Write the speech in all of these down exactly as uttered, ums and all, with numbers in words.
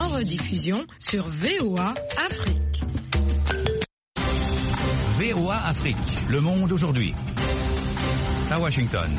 En rediffusion sur V O A Afrique. V O A Afrique, le monde aujourd'hui. À Washington.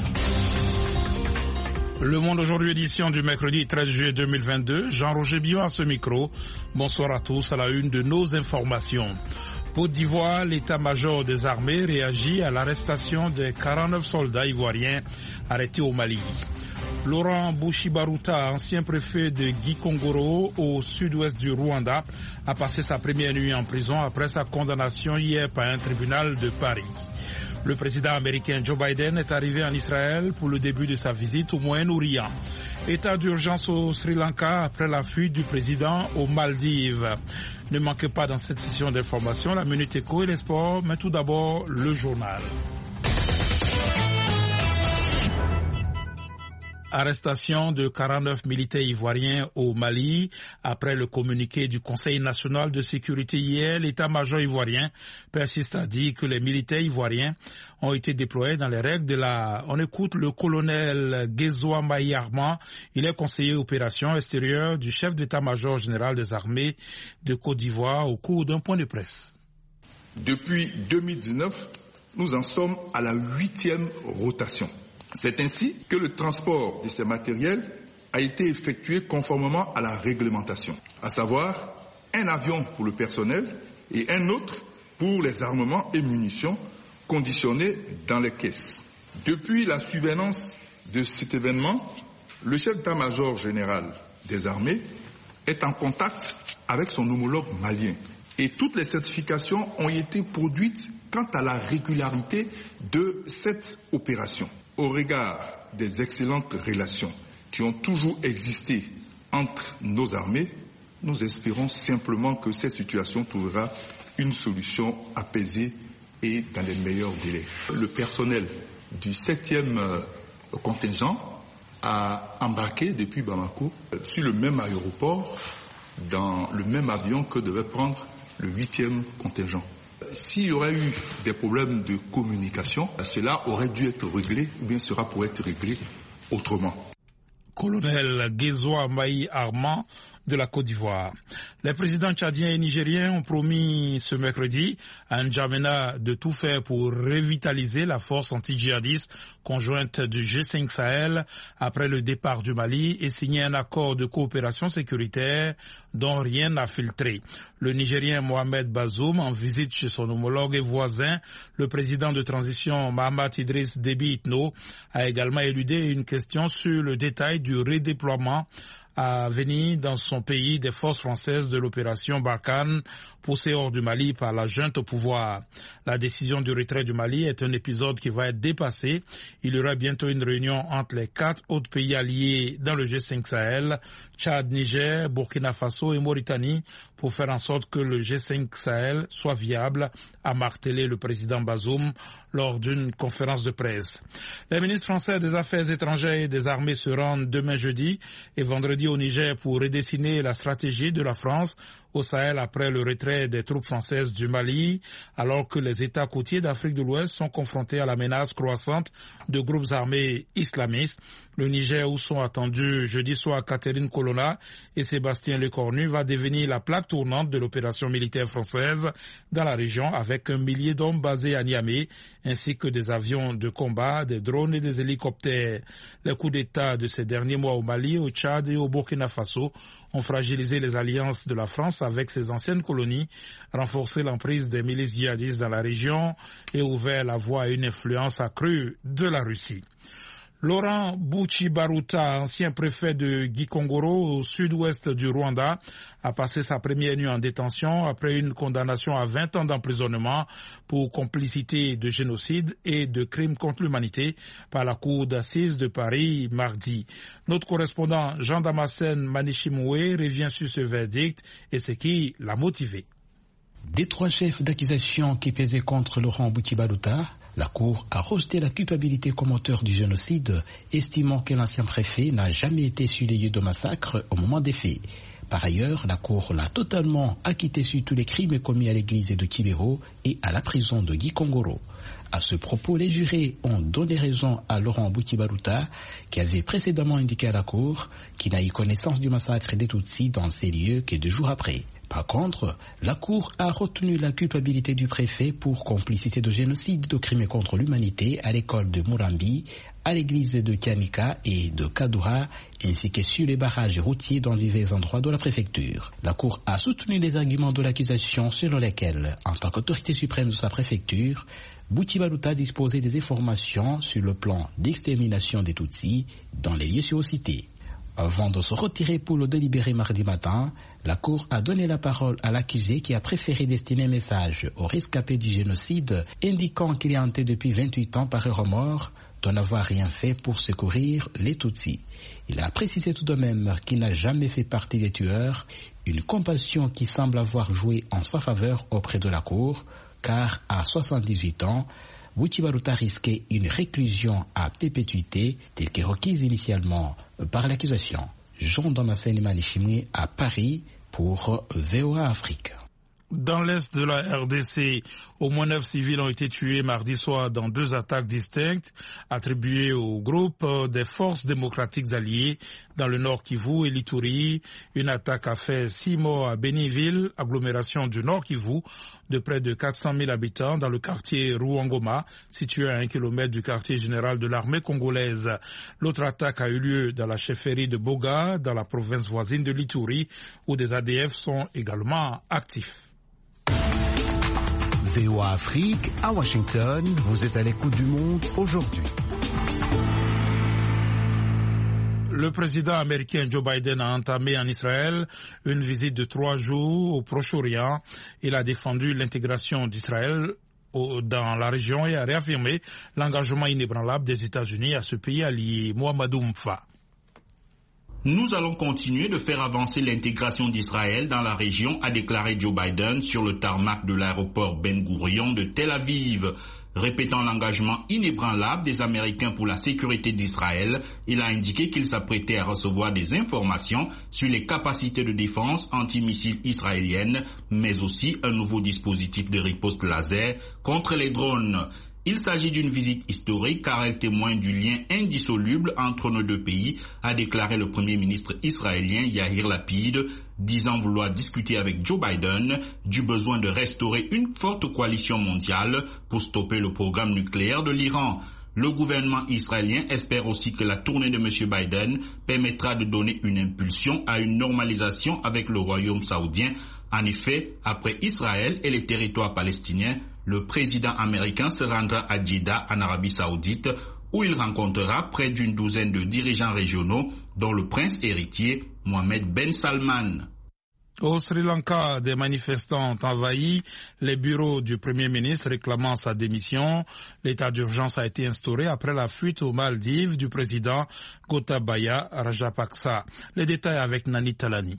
Le Monde aujourd'hui, édition du mercredi treize juillet deux mille vingt-deux. Jean-Roger Bion à ce micro. Bonsoir à tous, à la une de nos informations. Côte d'Ivoire, l'état-major des armées réagit à l'arrestation des quarante-neuf soldats ivoiriens arrêtés au Mali. Laurent Bouchibaruta, ancien préfet de Gikongoro au sud-ouest du Rwanda, a passé sa première nuit en prison après sa condamnation hier par un tribunal de Paris. Le président américain Joe Biden est arrivé en Israël pour le début de sa visite au Moyen-Orient. État d'urgence au Sri Lanka après la fuite du président aux Maldives. Ne manquez pas dans cette session d'information la Minute Éco et les sports, mais tout d'abord le journal. Arrestation de quarante-neuf militaires ivoiriens au Mali. Après le communiqué du Conseil national de sécurité hier, l'état-major ivoirien persiste à dire que les militaires ivoiriens ont été déployés dans les règles de la... On écoute le colonel Gezoa Maïarma. Il est conseiller opération extérieure du chef d'état-major général des armées de Côte d'Ivoire au cours d'un point de presse. Depuis deux mille dix-neuf, nous en sommes à la huitième rotation. C'est ainsi que le transport de ces matériels a été effectué conformément à la réglementation, à savoir un avion pour le personnel et un autre pour les armements et munitions conditionnés dans les caisses. Depuis la survenance de cet événement, le chef d'état-major général des armées est en contact avec son homologue malien et toutes les certifications ont été produites quant à la régularité de cette opération. Au regard des excellentes relations qui ont toujours existé entre nos armées, nous espérons simplement que cette situation trouvera une solution apaisée et dans les meilleurs délais. Le personnel du septième contingent a embarqué depuis Bamako sur le même aéroport, dans le même avion que devait prendre le huitième contingent. S'il y aurait eu des problèmes de communication, cela aurait dû être réglé ou bien sera pour être réglé autrement. Colonel Gezoa Maï Armand de la Côte d'Ivoire. Les présidents tchadiens et nigériens ont promis ce mercredi à N'Djamena de tout faire pour revitaliser la force anti-djihadiste conjointe du G cinq Sahel après le départ du Mali et signer un accord de coopération sécuritaire dont rien n'a filtré. Le Nigérien Mohamed Bazoum, en visite chez son homologue et voisin, le président de transition Mahamat Idriss Déby Itno, a également éludé une question sur le détail du redéploiement à venir dans son pays des forces françaises de l'opération Barkhane poussée hors du Mali par la junte au pouvoir. La décision du retrait du Mali est un épisode qui va être dépassé. Il y aura bientôt une réunion entre les quatre autres pays alliés dans le G cinq Sahel, Tchad, Niger, Burkina Faso et Mauritanie, pour faire en sorte que le G cinq Sahel soit viable, a martelé le président Bazoum lors d'une conférence de presse. Les ministres français des Affaires étrangères et des armées se rendent demain jeudi et vendredi au Niger pour redessiner la stratégie de la France au Sahel après le retrait des troupes françaises du Mali, alors que les États côtiers d'Afrique de l'Ouest sont confrontés à la menace croissante de groupes armés islamistes. Le Niger, où sont attendus jeudi soir Catherine Colonna et Sébastien Lecornu, va devenir la plaque tournante de l'opération militaire française dans la région avec un millier d'hommes basés à Niamey, ainsi que des avions de combat, des drones et des hélicoptères. Les coups d'État de ces derniers mois au Mali, au Tchad et au Burkina Faso ont fragilisé les alliances de la France avec ses anciennes colonies, renforcé l'emprise des milices djihadistes dans la région et ouvert la voie à une influence accrue de la Russie. Laurent Bouchibaruta, ancien préfet de Gikongoro au sud-ouest du Rwanda, a passé sa première nuit en détention après une condamnation à vingt ans d'emprisonnement pour complicité de génocide et de crimes contre l'humanité par la cour d'assises de Paris mardi. Notre correspondant Jean-Damascène Manichimoué revient sur ce verdict et ce qui l'a motivé. Des trois chefs d'accusation qui pesaient contre Laurent Bouchibaruta, la Cour a rejeté la culpabilité comme auteur du génocide, estimant que l'ancien préfet n'a jamais été sur les lieux de massacre au moment des faits. Par ailleurs, la Cour l'a totalement acquitté sur tous les crimes commis à l'église de Kibero et à la prison de Gikongoro. À ce propos, les jurés ont donné raison à Laurent Bouti-Baruta, qui avait précédemment indiqué à la Cour qu'il n'a eu connaissance du massacre des Tutsis dans ces lieux que deux jours après. Par contre, la Cour a retenu la culpabilité du préfet pour complicité de génocide de crimes contre l'humanité à l'école de Murambi, à l'église de Kianika et de Kadoura, ainsi que sur les barrages routiers dans divers endroits de la préfecture. La Cour a soutenu les arguments de l'accusation selon lesquels, en tant qu'autorité suprême de sa préfecture, Bouti-Baruta disposait des informations sur le plan d'extermination des Tutsis dans les lieux surcités. Avant de se retirer pour le délibéré mardi matin, la Cour a donné la parole à l'accusé qui a préféré destiner un message aux rescapés du génocide indiquant qu'il est hanté depuis vingt-huit ans par un remords de n'avoir rien fait pour secourir les Tutsis. Il a précisé tout de même qu'il n'a jamais fait partie des tueurs, une compassion qui semble avoir joué en sa faveur auprès de la Cour, car à soixante-dix-huit ans, Bouti-Baruta risquait une réclusion à perpétuité telle que requise initialement par l'accusation. Jean Damascène Manichimé à Paris pour V O A Afrique. Dans l'est de la R D C, au moins neuf civils ont été tués mardi soir dans deux attaques distinctes attribuées au groupe des forces démocratiques alliées dans le Nord Kivu et l'Ituri. Une attaque a fait six morts à Béniville, agglomération du Nord Kivu, de près de quatre cent mille habitants dans le quartier Ruangoma, situé à un kilomètre du quartier général de l'armée congolaise. L'autre attaque a eu lieu dans la chefferie de Boga, dans la province voisine de l'Ituri, où des A D F sont également actifs. V O A Afrique, à Washington, vous êtes à l'écoute du monde aujourd'hui. Le président américain Joe Biden a entamé en Israël une visite de trois jours au Proche-Orient. Il a défendu l'intégration d'Israël dans la région et a réaffirmé l'engagement inébranlable des États-Unis à ce pays allié. Mohamedou Mfa. Nous allons continuer de faire avancer l'intégration d'Israël dans la région, a déclaré Joe Biden sur le tarmac de l'aéroport Ben Gourion de Tel Aviv. Répétant l'engagement inébranlable des Américains pour la sécurité d'Israël, il a indiqué qu'il s'apprêtait à recevoir des informations sur les capacités de défense antimissiles israéliennes, mais aussi un nouveau dispositif de riposte laser contre les drones. Il s'agit d'une visite historique car elle témoigne du lien indissoluble entre nos deux pays, a déclaré le Premier ministre israélien Yair Lapid, disant vouloir discuter avec Joe Biden du besoin de restaurer une forte coalition mondiale pour stopper le programme nucléaire de l'Iran. Le gouvernement israélien espère aussi que la tournée de M. Biden permettra de donner une impulsion à une normalisation avec le royaume saoudien. En effet, après Israël et les territoires palestiniens, le président américain se rendra à Jeddah en Arabie Saoudite où il rencontrera près d'une douzaine de dirigeants régionaux dont le prince héritier Mohammed Ben Salman. Au Sri Lanka, des manifestants ont envahi les bureaux du Premier ministre réclamant sa démission. L'état d'urgence a été instauré après la fuite aux Maldives du président Gotabaya Rajapaksa. Les détails avec Nani Talani.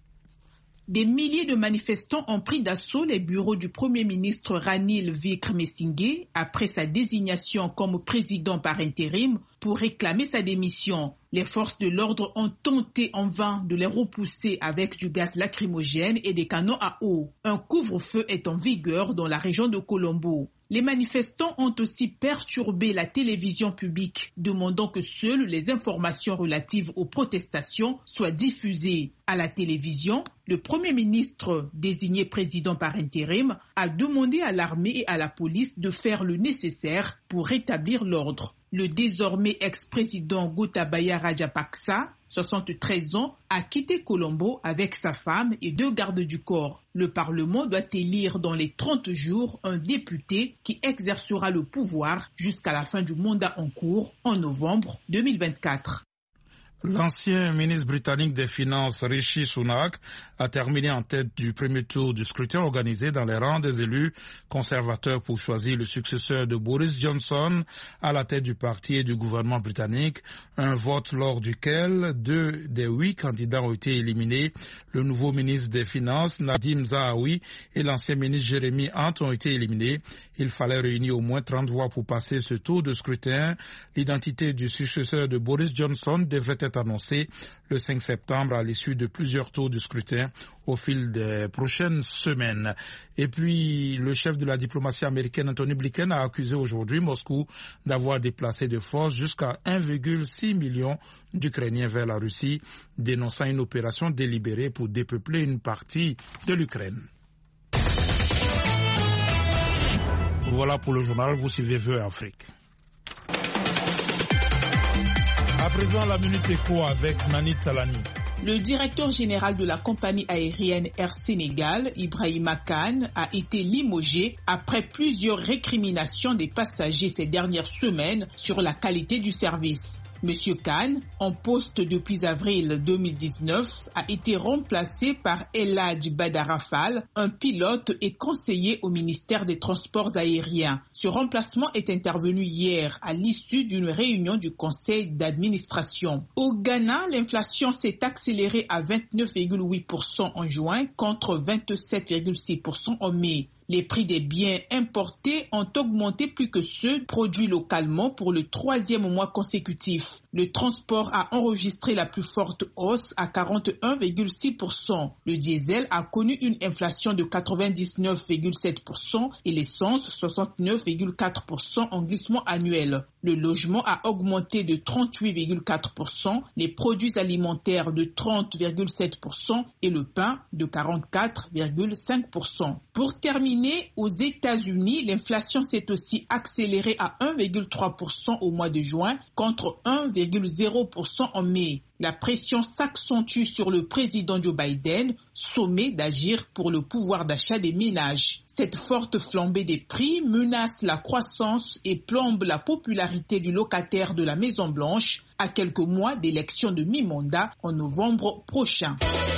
Des milliers de manifestants ont pris d'assaut les bureaux du Premier ministre Ranil Wickremesinghe après sa désignation comme président par intérim pour réclamer sa démission. Les forces de l'ordre ont tenté en vain de les repousser avec du gaz lacrymogène et des canons à eau. Un couvre-feu est en vigueur dans la région de Colombo. Les manifestants ont aussi perturbé la télévision publique, demandant que seules les informations relatives aux protestations soient diffusées. À la télévision, le Premier ministre, désigné président par intérim, a demandé à l'armée et à la police de faire le nécessaire pour rétablir l'ordre. Le désormais ex-président Gotabaya Rajapaksa, soixante-treize ans, a quitté Colombo avec sa femme et deux gardes du corps. Le Parlement doit élire dans les trente jours un député qui exercera le pouvoir jusqu'à la fin du mandat en cours en novembre deux mille vingt-quatre. L'ancien ministre britannique des Finances Rishi Sunak a terminé en tête du premier tour du scrutin organisé dans les rangs des élus conservateurs pour choisir le successeur de Boris Johnson à la tête du parti et du gouvernement britannique. Un vote lors duquel deux des huit candidats ont été éliminés. Le nouveau ministre des Finances, Nadim Zahawi, et l'ancien ministre Jeremy Hunt ont été éliminés. Il fallait réunir au moins trente voix pour passer ce tour de scrutin. L'identité du successeur de Boris Johnson devrait être annoncée le cinq septembre à l'issue de plusieurs tours de scrutin au fil des prochaines semaines. Et puis, le chef de la diplomatie américaine, Anthony Blinken, a accusé aujourd'hui Moscou d'avoir déplacé de force jusqu'à un virgule six million d'Ukrainiens vers la Russie, dénonçant une opération délibérée pour dépeupler une partie de l'Ukraine. Voilà pour le journal, vous suivez V O A Afrique. À présent, la Minute Éco avec Nani Talani. Le directeur général de la compagnie aérienne Air Sénégal, Ibrahima Kane, a été limogé après plusieurs récriminations des passagers ces dernières semaines sur la qualité du service. Monsieur Kane, en poste depuis avril deux mille dix-neuf, a été remplacé par Eladj Badarafal, un pilote et conseiller au ministère des Transports aériens. Ce remplacement est intervenu hier à l'issue d'une réunion du conseil d'administration. Au Ghana, l'inflation s'est accélérée à vingt-neuf virgule huit pour cent en juin contre vingt-sept virgule six pour cent en mai. Les prix des biens importés ont augmenté plus que ceux produits localement pour le troisième mois consécutif. Le transport a enregistré la plus forte hausse à quarante et un virgule six pour cent. Le diesel a connu une inflation de quatre-vingt-dix-neuf virgule sept pour cent et l'essence soixante-neuf virgule quatre pour cent en glissement annuel. Le logement a augmenté de trente-huit virgule quatre pour cent, les produits alimentaires de trente virgule sept pour cent et le pain de quarante-quatre virgule cinq pour cent. Pour terminer, aux États-Unis, l'inflation s'est aussi accélérée à un virgule trois pour cent au mois de juin contre un virgule zéro pour cent en mai. La pression s'accentue sur le président Joe Biden, sommé d'agir pour le pouvoir d'achat des ménages. Cette forte flambée des prix menace la croissance et plombe la popularité du locataire de la Maison-Blanche à quelques mois d'élection de mi-mandat en novembre prochain.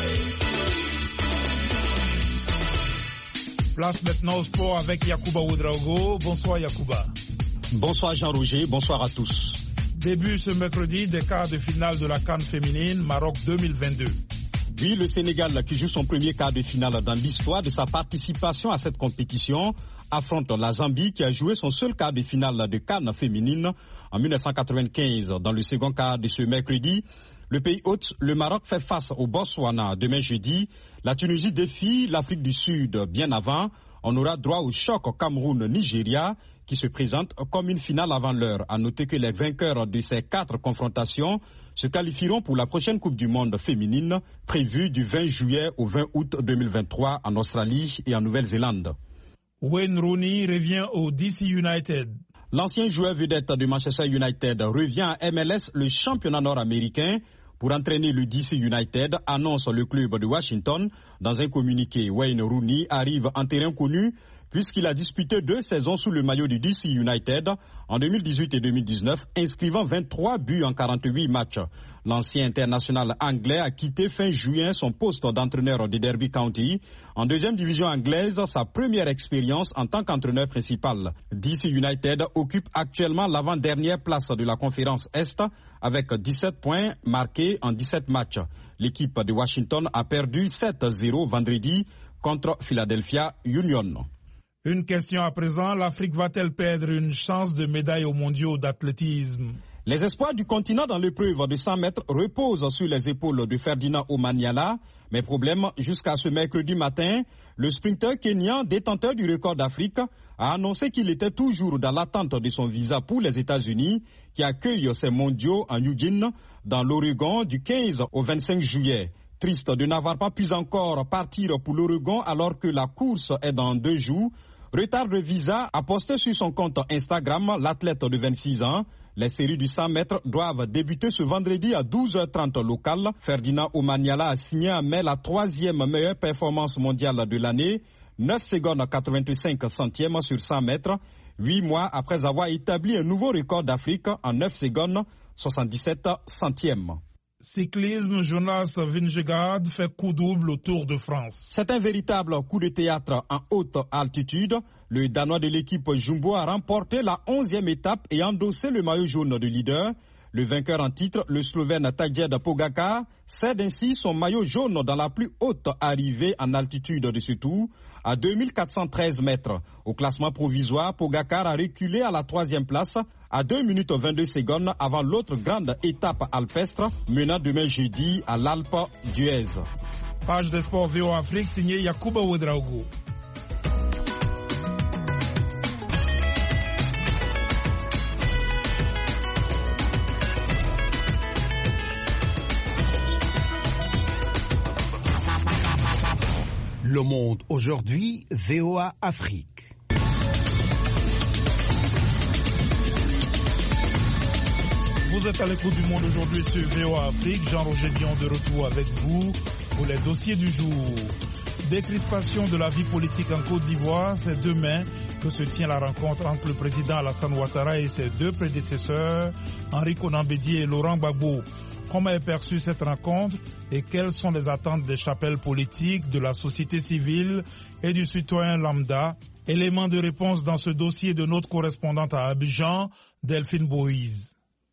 Place maintenant au sport avec Yacouba Ouedraogo. Bonsoir Yacouba. Bonsoir Jean-Roger, bonsoir à tous. Début ce mercredi des quarts de finale de la CAN féminine Maroc deux mille vingt-deux. Oui, le Sénégal qui joue son premier quart de finale dans l'histoire de sa participation à cette compétition affronte la Zambie qui a joué son seul quart de finale de CAN féminine en mille neuf cent quatre-vingt-quinze. Dans le second quart de ce mercredi, le pays hôte, le Maroc, fait face au Botswana demain jeudi. La Tunisie défie l'Afrique du Sud bien avant. On aura droit au choc Cameroun-Nigeria qui se présente comme une finale avant l'heure. À noter que les vainqueurs de ces quatre confrontations se qualifieront pour la prochaine Coupe du Monde féminine prévue du vingt juillet au vingt août deux mille vingt-trois en Australie et en Nouvelle-Zélande. Wayne Rooney revient au D C United. L'ancien joueur vedette de Manchester United revient à M L S, le championnat nord-américain, pour entraîner le D C United, annonce le club de Washington. Dans un communiqué, Wayne Rooney arrive en terrain connu puisqu'il a disputé deux saisons sous le maillot du D C United en deux mille dix-huit et deux mille dix-neuf, inscrivant vingt-trois buts en quarante-huit matchs. L'ancien international anglais a quitté fin juin son poste d'entraîneur de Derby County. En deuxième division anglaise, sa première expérience en tant qu'entraîneur principal. D C United occupe actuellement l'avant-dernière place de la conférence Est avec dix-sept points marqués en dix-sept matchs. L'équipe de Washington a perdu sept à zéro vendredi contre Philadelphia Union. Une question à présent, l'Afrique va-t-elle perdre une chance de médaille aux mondiaux d'athlétisme? Les espoirs du continent dans l'épreuve de cent mètres reposent sur les épaules de Ferdinand Omanyala. Mais problème, jusqu'à ce mercredi matin, le sprinter kenyan, détenteur du record d'Afrique, a annoncé qu'il était toujours dans l'attente de son visa pour les États-Unis, qui accueillent ces mondiaux en Eugene, dans l'Oregon, du quinze au vingt-cinq juillet. Triste de n'avoir pas pu encore partir pour l'Oregon alors que la course est dans deux jours. Retard de visa, a posté sur son compte Instagram l'athlète de vingt-six ans. Les séries du cent mètres doivent débuter ce vendredi à douze heures trente local. Ferdinand Omanyala a signé en mai la troisième meilleure performance mondiale de l'année, neuf secondes quatre-vingt-cinq centièmes sur cent mètres, huit mois après avoir établi un nouveau record d'Afrique en neuf secondes soixante-dix-sept centièmes. Cyclisme, Jonas Vingegaard fait coup double au Tour de France. C'est un véritable coup de théâtre en haute altitude. Le Danois de l'équipe Jumbo a remporté la onzième étape et endossé le maillot jaune de leader. Le vainqueur en titre, le Slovène Tadej Pogačar, cède ainsi son maillot jaune dans la plus haute arrivée en altitude de ce tour, à deux mille quatre cent treize mètres. Au classement provisoire, Pogačar a reculé à la troisième place à deux minutes vingt-deux secondes avant l'autre grande étape alpestre menant demain jeudi à l'Alpe d'Huez. Page des sports V O A Afrique signée Yacouba Ouedraogo. Le Monde aujourd'hui, V O A Afrique. Vous êtes à l'écoute du Monde aujourd'hui sur V O A Afrique. Jean-Roger Dion de retour avec vous pour les dossiers du jour. Décrispation de la vie politique en Côte d'Ivoire, c'est demain que se tient la rencontre entre le président Alassane Ouattara et ses deux prédécesseurs, Henri Konan Bédié et Laurent Gbagbo. Comment est perçue cette rencontre et quelles sont les attentes des chapelles politiques, de la société civile et du citoyen lambda? Élément de réponse dans ce dossier de notre correspondante à Abidjan, Delphine Boïse.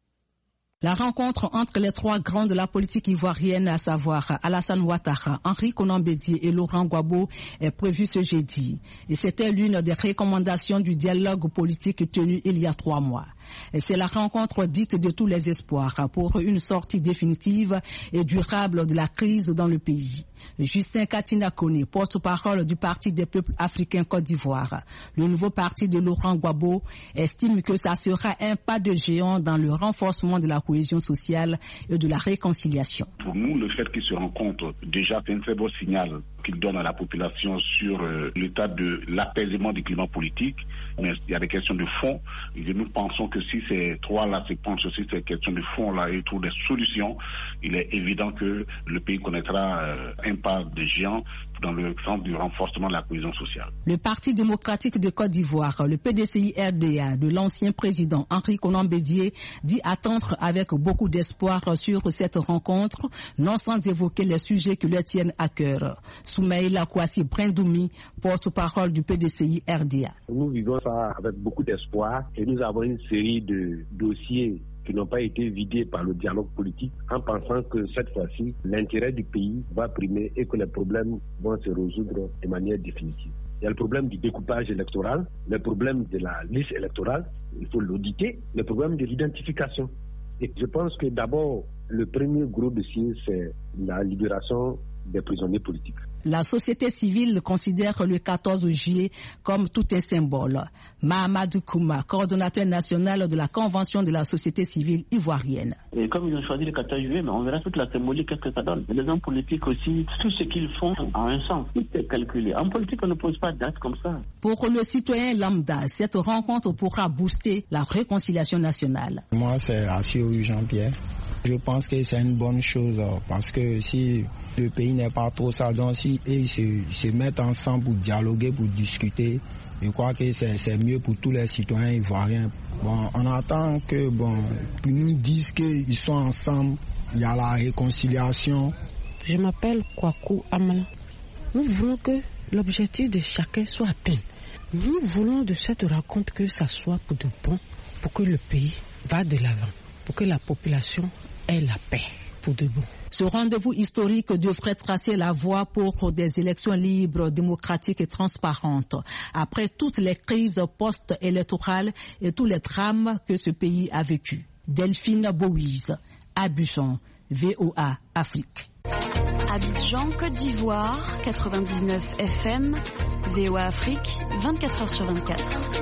La rencontre entre les trois grands de la politique ivoirienne, à savoir Alassane Ouattara, Henri Konan Bédié et Laurent Gbagbo, est prévue ce jeudi. Et c'était l'une des recommandations du dialogue politique tenu il y a trois mois. Et c'est la rencontre dite de tous les espoirs pour une sortie définitive et durable de la crise dans le pays. Justin Katina Koné, porte-parole du Parti des peuples africains Côte d'Ivoire, le nouveau parti de Laurent Gbagbo, estime que ça sera un pas de géant dans le renforcement de la cohésion sociale et de la réconciliation. Pour nous, le fait qu'ils se rencontrent, déjà, c'est un très beau signal qu'il donne à la population sur euh, l'état de l'apaisement du climat politique. Mais il y a des questions de fond. Et nous pensons que si ces trois-là se penchent sur ces questions de fond-là et trouvent des solutions, il est évident que le pays connaîtra euh, un pas de géant dans le sens du renforcement de la cohésion sociale. Le Parti démocratique de Côte d'Ivoire, le P D C I R D A de l'ancien président Henri Konan Bédié, dit attendre avec beaucoup d'espoir sur cette rencontre, non sans évoquer les sujets qui leur tiennent à cœur. Soumaïla Kouassi Brindoumi, porte-parole du P D C I R D A. Nous vivons ça avec beaucoup d'espoir et nous avons une série de dossiers qui n'ont pas été vidés par le dialogue politique, en pensant que cette fois-ci, l'intérêt du pays va primer et que les problèmes vont se résoudre de manière définitive. Il y a le problème du découpage électoral, le problème de la liste électorale, il faut l'auditer, le problème de l'identification. Et je pense que d'abord, le premier gros dossier, c'est la libération des prisonniers politiques. La société civile considère le quatorze juillet comme tout un symbole. Mahamadou Kouma, coordonnateur national de la Convention de la société civile ivoirienne. Et comme ils ont choisi le quatorze juillet, mais on verra toute la symbolique, qu'est-ce que ça donne. Les hommes politiques aussi, tout ce qu'ils font a un sens, tout est calculé. En politique, on ne pose pas de date comme ça. Pour le citoyen lambda, cette rencontre pourra booster la réconciliation nationale. Moi, c'est Assio Jean-Pierre. Je pense que c'est une bonne chose parce que si le pays n'est pas trop ça, donc si ils se, se mettent ensemble pour dialoguer, pour discuter, je crois que c'est, c'est mieux pour tous les citoyens ivoiriens. Bon, on attend que, bon, qu'ils nous disent qu'ils sont ensemble, il y a la réconciliation. Je m'appelle Kwaku Amala. Nous voulons que l'objectif de chacun soit atteint. Nous voulons de cette rencontre que ça soit pour de bon, pour que le pays va de l'avant, pour que la population ait la paix pour de bon. Ce rendez-vous historique devrait tracer la voie pour des élections libres, démocratiques et transparentes. Après toutes les crises post-électorales et tous les drames que ce pays a vécu. Delphine Boïse, Abidjan, V O A Afrique. Abidjan, Côte d'Ivoire, quatre-vingt-dix-neuf F M, V O A Afrique, vingt-quatre heures sur vingt-quatre.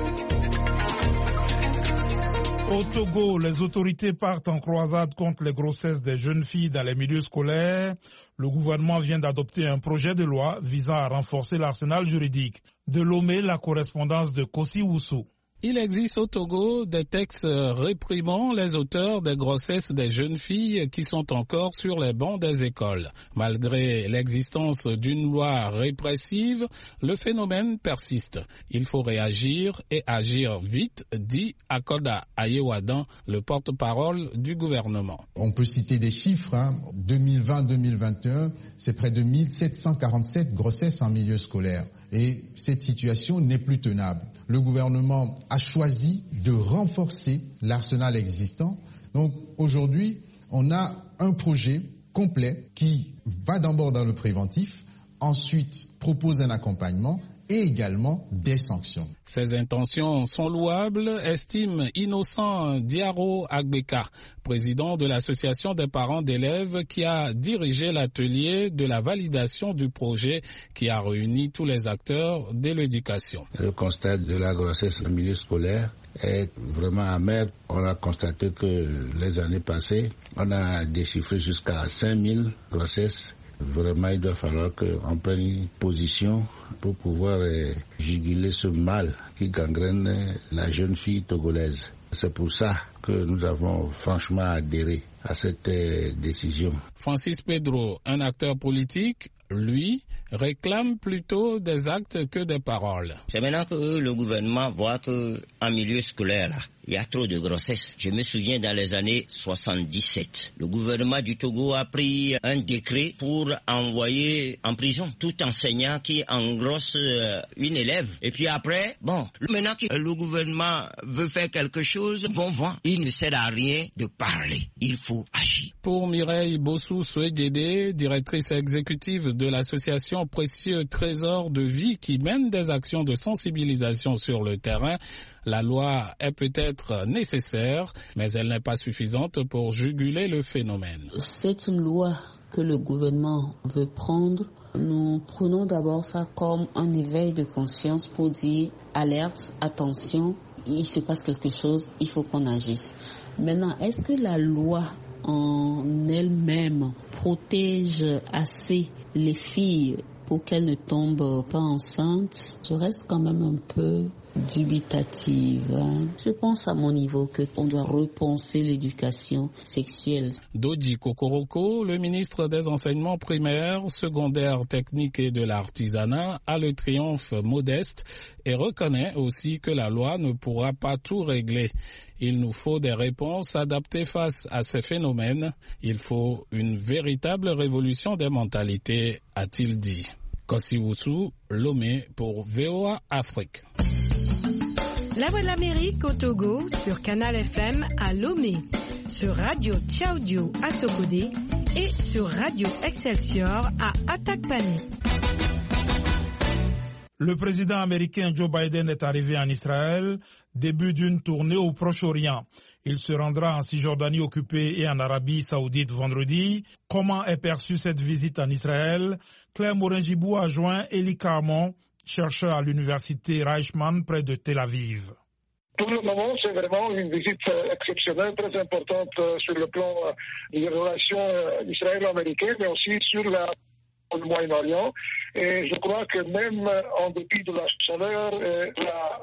Au Togo, les autorités partent en croisade contre les grossesses des jeunes filles dans les milieux scolaires. Le gouvernement vient d'adopter un projet de loi visant à renforcer l'arsenal juridique. De Lomé, la correspondance de Kossi Ousso. Il existe au Togo des textes réprimant les auteurs des grossesses des jeunes filles qui sont encore sur les bancs des écoles. Malgré l'existence d'une loi répressive, le phénomène persiste. Il faut réagir et agir vite, dit Akoda Ayewadan, le porte-parole du gouvernement. On peut citer des chiffres, hein. deux mille vingt deux mille vingt et un, c'est près de mille sept cent quarante-sept grossesses en milieu scolaire. Et cette situation n'est plus tenable. Le gouvernement a choisi de renforcer l'arsenal existant Donc aujourd'hui, on a un projet complet qui va d'abord dans le préventif, ensuite propose un accompagnement et également des sanctions. Ces intentions sont louables, estime Innocent Diaro Agbeka, président de l'association des parents d'élèves qui a dirigé l'atelier de la validation du projet qui a réuni tous les acteurs de l'éducation. Le constat de la grossesse en milieu scolaire est vraiment amer. On a constaté que les années passées, on a déchiffré jusqu'à cinq mille grossesses. Vraiment, il doit falloir qu'on prenne une position pour pouvoir euh, juguler ce mal qui gangrène la jeune fille togolaise. C'est pour ça que nous avons franchement adhéré à cette euh, décision. Francis Pedro, un acteur politique, lui, réclame plutôt des actes que des paroles. C'est maintenant que le gouvernement voit qu'en milieu scolaire, là, il y a trop de grossesses. Je me souviens dans les années soixante-dix-sept, le gouvernement du Togo a pris un décret pour envoyer en prison tout enseignant qui engrosse une élève. Et puis après, bon, maintenant que le gouvernement veut faire quelque chose, bon vent, il ne sert à rien de parler. Il faut agir. Pour Mireille Bossou-Souedjede, directrice exécutive de l'association Précieux Trésor de Vie qui mène des actions de sensibilisation sur le terrain, la loi est peut-être nécessaire, mais elle n'est pas suffisante pour juguler le phénomène. C'est une loi que le gouvernement veut prendre. Nous prenons d'abord ça comme un éveil de conscience pour dire alerte, attention, il se passe quelque chose, il faut qu'on agisse. Maintenant, est-ce que la loi en elle-même protège assez les filles pour qu'elles ne tombent pas enceintes? Je reste quand même un peu dubitative. Je pense à mon niveau qu'on doit repenser l'éducation sexuelle. Dodi Kokoroko, le ministre des enseignements primaires, secondaires, techniques et de l'artisanat, a le triomphe modeste et reconnaît aussi que la loi ne pourra pas tout régler. Il nous faut des réponses adaptées face à ces phénomènes. Il faut une véritable révolution des mentalités, a-t-il dit. Kosiwusu, Lomé pour V O A Afrique. La Voix de l'Amérique au Togo sur Canal F M à Lomé, sur Radio Tchaoudio à Sokodé et sur Radio Excelsior à Atakpané. Le président américain Joe Biden est arrivé en Israël, début d'une tournée au Proche-Orient. Il se rendra en Cisjordanie occupée et en Arabie Saoudite vendredi. Comment est perçue cette visite en Israël? Claire Morin-Gibou a joint Eli Carmon, chercheur à l'université Reichmann près de Tel Aviv. Pour le moment, c'est vraiment une visite exceptionnelle, très importante sur le plan des relations israélo-américaines, mais aussi sur la le Moyen-Orient. Et je crois que même en dépit de la chaleur, la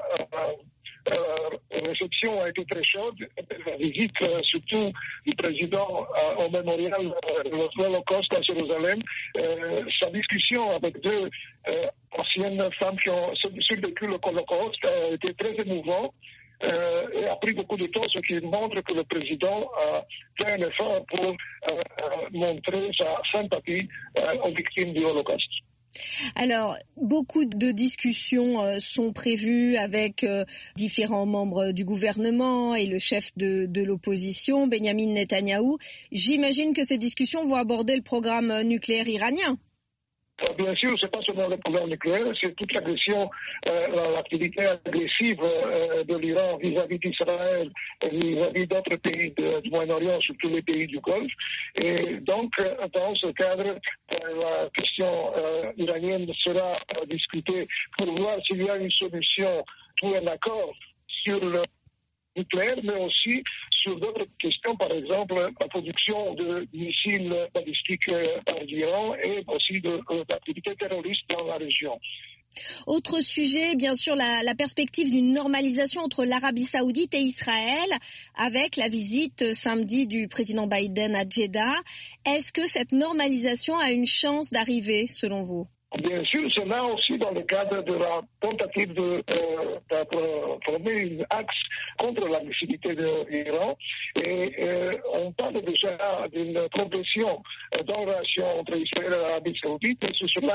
euh, réception a été très chaude. La visite, surtout du président euh, au mémorial de l'Holocauste à Jérusalem, euh, sa discussion avec deux euh, anciennes femmes qui ont survécu le Holocauste a été très émouvant. Euh, et a pris beaucoup de temps, ce qui montre que le président a fait un effort pour euh, euh, montrer sa sympathie euh, aux victimes du Holocauste. Alors, beaucoup de discussions euh, sont prévues avec euh, différents membres du gouvernement et le chef de, de l'opposition, Benyamin Netanyahou. J'imagine que ces discussions vont aborder le programme nucléaire iranien. Bien sûr, c'est pas seulement le programme nucléaire, c'est toute l'agression, euh, l'activité agressive euh, de l'Iran vis-à-vis d'Israël, vis-à-vis d'autres pays de, du Moyen-Orient, surtout les pays du Golfe. Et donc, dans ce cadre, euh, la question euh, iranienne sera euh, discutée pour voir s'il y a une solution pour un accord sur le nucléaire, mais aussi sur d'autres questions, par exemple la production de missiles balistiques par l'Iran et aussi de, d'activités terroristes dans la région. Autre sujet, bien sûr, la, la perspective d'une normalisation entre l'Arabie Saoudite et Israël avec la visite samedi du président Biden à Jeddah. Est-ce que cette normalisation a une chance d'arriver, selon vous ? Bien sûr, c'est là aussi dans le cadre de la tentative de, euh, de former un axe contre l'agressivité de l'Iran. Et euh, on parle déjà d'une progression dans la relation entre Israël et l'Arabie Saoudite. Et c'est cela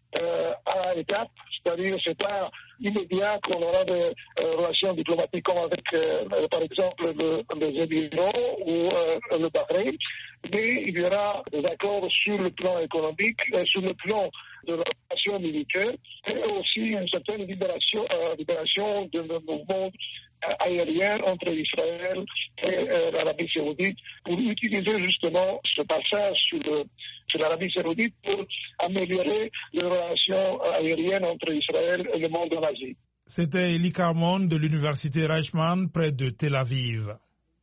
euh, à étapes, c'est-à-dire c'est pas immédiat qu'on aura des euh, relations diplomatiques comme avec, euh, par exemple, le, les Émirats ou euh, le Bahreïn, mais il y aura des accords sur le plan économique, euh, sur le plan de la relation militaire, et aussi une certaine libération, euh, libération de nos mouvements aérien entre Israël et euh, l'Arabie Saoudite pour utiliser justement ce passage sur, le, sur l'Arabie Saoudite pour améliorer les relations aériennes entre Israël et le monde en Asie. C'était Eli Carmon de l'université Reichmann près de Tel Aviv.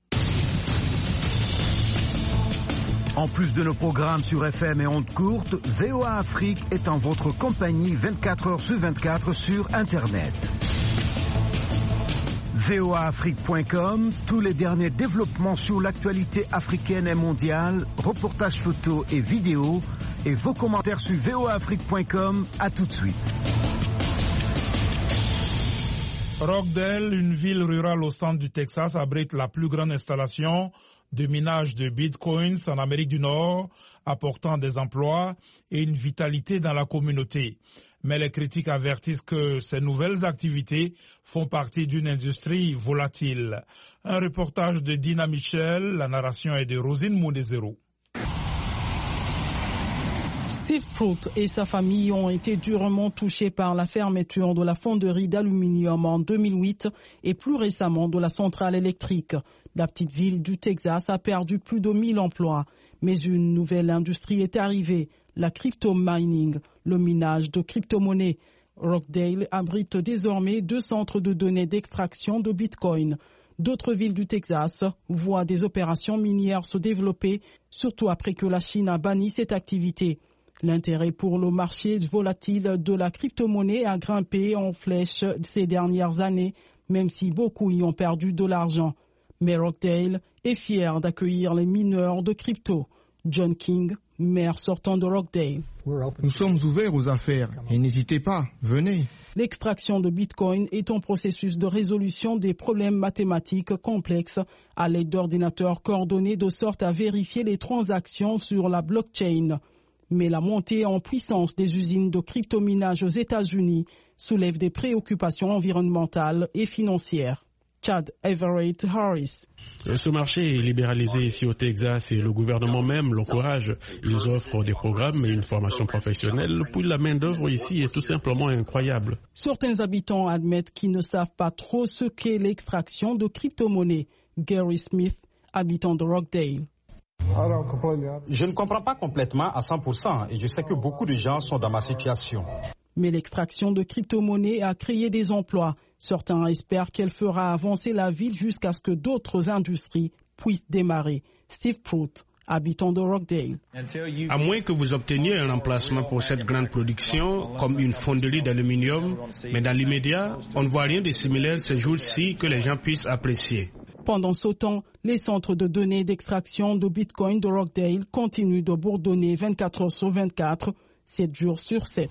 En plus de nos programmes sur F M et ondes courtes, V O A Afrique est en votre compagnie vingt-quatre heures sur vingt-quatre sur Internet. V O A Afrique point com, tous les derniers développements sur l'actualité africaine et mondiale, reportages photos et vidéos, et vos commentaires sur V O A Afrique point com. À tout de suite. Rockdale, une ville rurale au centre du Texas, abrite la plus grande installation de minage de bitcoins en Amérique du Nord, apportant des emplois et une vitalité dans la communauté. Mais les critiques avertissent que ces nouvelles activités font partie d'une industrie volatile. Un reportage de Dina Michel, la narration est de Rosine Moudezero. Steve Pruitt et sa famille ont été durement touchés par la fermeture de la fonderie d'aluminium en deux mille huit et plus récemment de la centrale électrique. La petite ville du Texas a perdu plus de mille emplois, mais une nouvelle industrie est arrivée, la crypto mining, le minage de crypto-monnaies. Rockdale abrite désormais deux centres de données d'extraction de Bitcoin. D'autres villes du Texas voient des opérations minières se développer, surtout après que la Chine a banni cette activité. L'intérêt pour le marché volatile de la crypto-monnaie a grimpé en flèche ces dernières années, même si beaucoup y ont perdu de l'argent. Mais Rockdale est fier d'accueillir les mineurs de crypto. John King, maire sortant de Rockdale. Nous sommes ouverts aux affaires et n'hésitez pas, venez. L'extraction de Bitcoin est un processus de résolution des problèmes mathématiques complexes à l'aide d'ordinateurs coordonnés de sorte à vérifier les transactions sur la blockchain. Mais la montée en puissance des usines de cryptominage aux États-Unis soulève des préoccupations environnementales et financières. Chad Everett Harris. Ce marché est libéralisé ici au Texas et le gouvernement même l'encourage. Ils offrent des programmes et une formation professionnelle. Puis la main-d'œuvre ici est tout simplement incroyable. Certains habitants admettent qu'ils ne savent pas trop ce qu'est l'extraction de crypto-monnaies. Gary Smith, habitant de Rockdale. Je ne comprends pas complètement à cent pour cent et je sais que beaucoup de gens sont dans ma situation. Mais l'extraction de crypto-monnaies a créé des emplois. Certains espèrent qu'elle fera avancer la ville jusqu'à ce que d'autres industries puissent démarrer. Steve Pruitt, habitant de Rockdale. À moins que vous obteniez un emplacement pour cette grande production, comme une fonderie d'aluminium, mais dans l'immédiat, on ne voit rien de similaire ces jours-ci que les gens puissent apprécier. Pendant ce temps, les centres de données d'extraction de Bitcoin de Rockdale continuent de bourdonner vingt-quatre heures sur vingt-quatre, sept jours sur sept.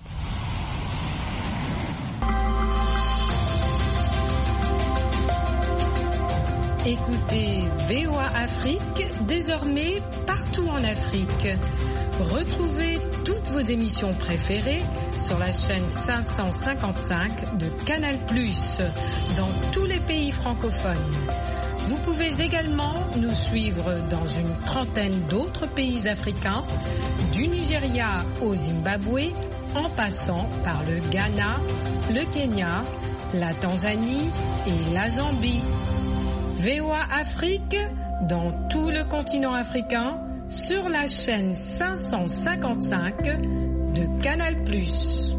Écoutez V O A Afrique, désormais partout en Afrique. Retrouvez toutes vos émissions préférées sur la chaîne cinq cent cinquante-cinq de Canal plus, dans tous les pays francophones. Vous pouvez également nous suivre dans une trentaine d'autres pays africains, du Nigeria au Zimbabwe, en passant par le Ghana, le Kenya, la Tanzanie et la Zambie. V O A Afrique, dans tout le continent africain, sur la chaîne cinq cent cinquante-cinq de Canal plus.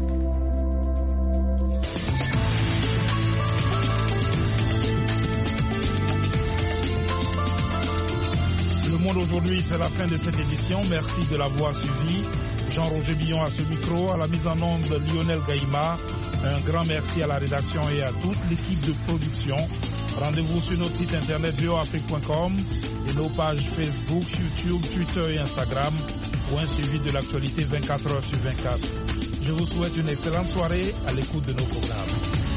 Le Monde aujourd'hui, c'est la fin de cette édition. Merci de l'avoir suivi. Jean-Roger Billon à ce micro, à la mise en onde Lionel Gaïma. Un grand merci à la rédaction et à toute l'équipe de production. Rendez-vous sur notre site internet v o a afrique point com et nos pages Facebook, YouTube, Twitter et Instagram pour un suivi de l'actualité vingt-quatre heures sur vingt-quatre. Je vous souhaite une excellente soirée à l'écoute de nos programmes.